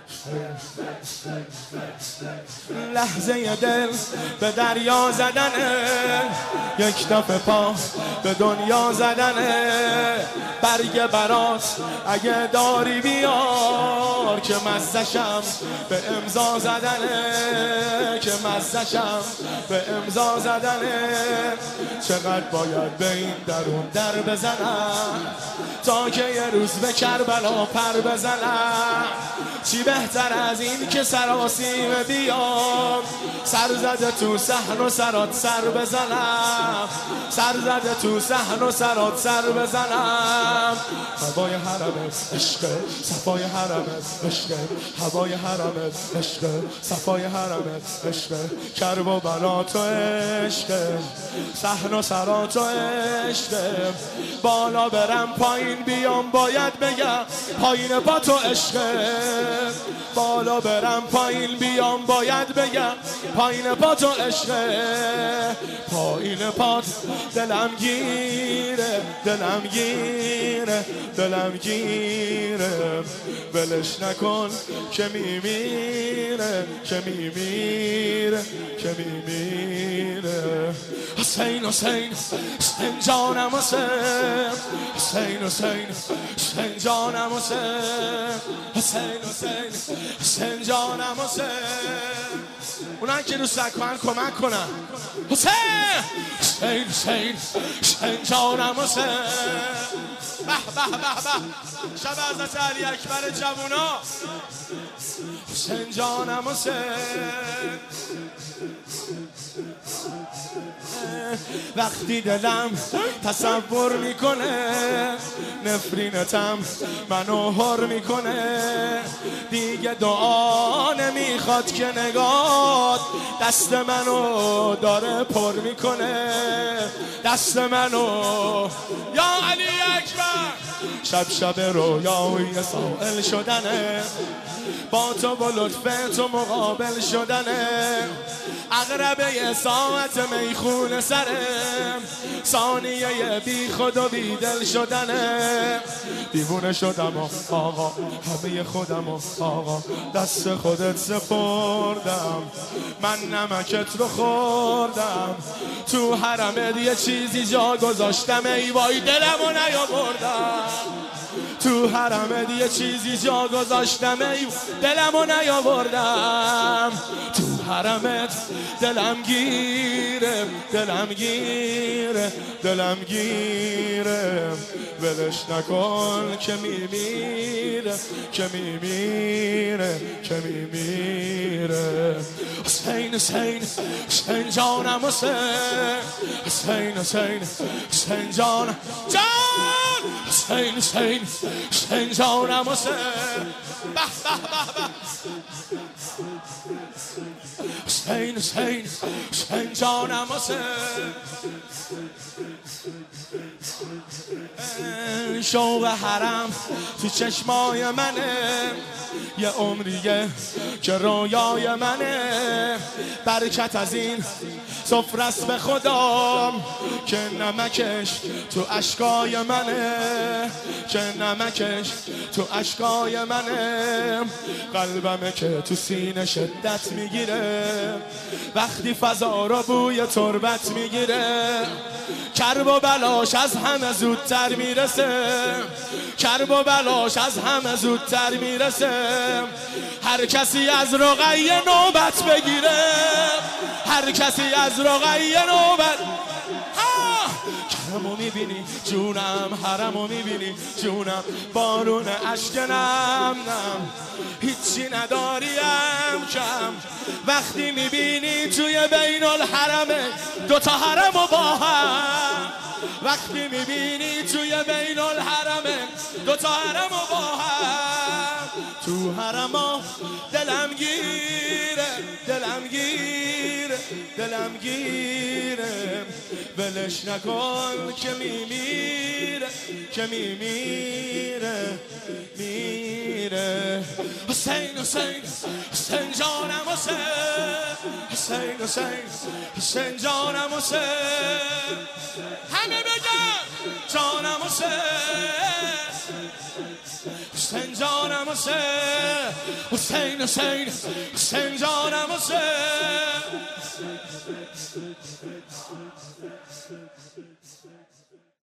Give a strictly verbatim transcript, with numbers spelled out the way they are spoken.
لحظه دل به دریا زدنه، یک دفعه پا به دنیا زدنه. برگ برات اگه داری بیار که مزه‌شم به امضا زدنه، که مزه‌شم به امضا زدنه. چقدر باید به این درون در بزنم تا که یه روز به کربلا پر بزنم. چی بهتر از این که سراسیم بیام، سر زده تو صحن و سرات سر بزنم، سر زده تو صحن و سرات سر بزنم. هوای حرمت عشق، صفای حرمت عشق، هوای حرمت عشق، صفای حرمت عشق. کرب و بلا تو عشق، صحن و سرات تو عشق. بالا برم پایین بیام باید بگم پایین پا تو عشق. بالا برم پایین بیام باید بگم پایین پا تو عشق. پایین پات دلم گیره، دلم گیره، دلم گیره. ولش نکن که میمیره، که میمیره، که میمیره. حسین حسین حسین جانم حسین، حسین حسین حسین جانم حسین، حسین حسین حسین جانم حسین. اونان که دوست کنن کمک کنن. حسین حسین حسین حسین جانم حسین. به به به به شب حضرت علی اکبر جوونا. حسین جانم حسین. وقتی دلم تصور میکنه نفرینتم منو هر میکنه. دیگه دعا نمیخواد که نگات دست منو داره پر میکنه، دست منو. یا علی اکبر. شب شب رویای سائل شدنه، با تو و لطف تو مقابل شدنه. عقربه ساعت میخون سرم، ثانیه بی خود و بی دل شدنه. دیوونه شدم و آقا همه خودم و آقا دست خودت سپردم. من نمکت رو خوردم، تو حرمت یه چیزی جا گذاشتم، ای وای دلمو نیاوردم. تو حرمت یه چیزی جا گذاشتم، ای دلمو نیاوردم. تو حرمت دلم گیره، دلم گیره، دلم گیره. ولش نکن که میمیره، که میمیره، که میمیره. حسین حسین حسین جانم حسین، حسین حسین حسین جانم جان. حسین حسین حسین جانم حسین. به به به به. حسین حسین حسین جانم حسین. شوق حرم تو چشمای منه، یه عمریه که رویای منه. برکت از این سفرست به خدا که نمکش تو اشکای منه، که نمکش تو اشکای منه. قلبمه که تو سینه شدت میگیره وقتی فضا رو بوی تربت میگیره. کرب و بلاش از همه زودتر میرسه، کرب و بلاش از همه زودتر میرسه. هر کسی از رقیه نوبت بگیره، هر کسی از رقیه نوبت. کرمو میبینی جونم، حرمو میبینی جونم، بارون اشک نم نم. هیچی نداریم کم وقتی میبینی توی بین الحرمه دوتا حرمو با هم. وقتی میبینی توی بین الحرمه دوتا حرمو با هم. تو حرما دلم گیره، دلم گیره، دلم گیره. ولش نکن که میمیره، که میمیره، میره. حسین حسین حسین جانم حسین، حسین حسین حسین جانم حسین. همه بگن جانم حسین، حسین جانم حسین. حسین حسین حسین جانم حسین